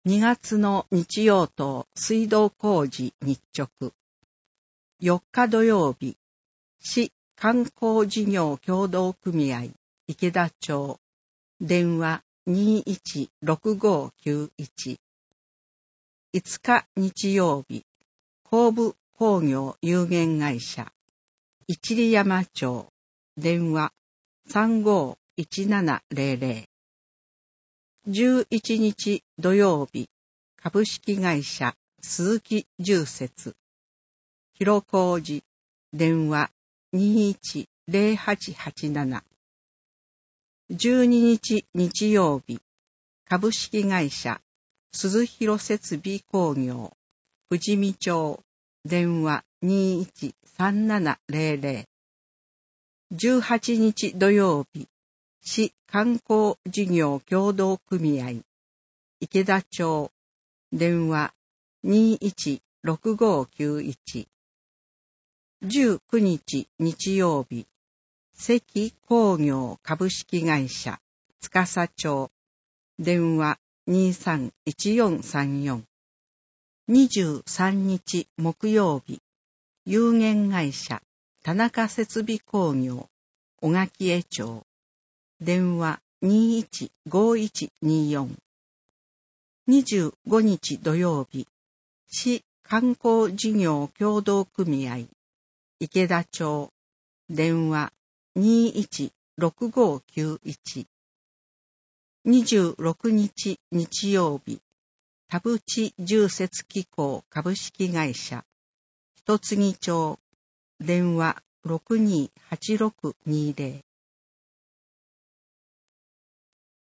2月の日曜と水道工事日直。4日土曜日、市観光事業協同組合池田町、電話216591。5日日曜日、後部工業有限会社一里山町、電話351700。11日土曜日、株式会社鈴木住設広小路、電話210887。12日日曜日、株式会社鈴広設備工業富士見町、電話213700。18日土曜日、市観光事業協同組合池田町、電話216591。19日日曜日、関工業株式会社司町、電話231434。23日木曜日、有限会社田中設備工業小垣江町、電話215124。25日土曜日、市観光事業協同組合池田町、電話216591。26日日曜日、田淵住設機構株式会社一杉町、電話628620。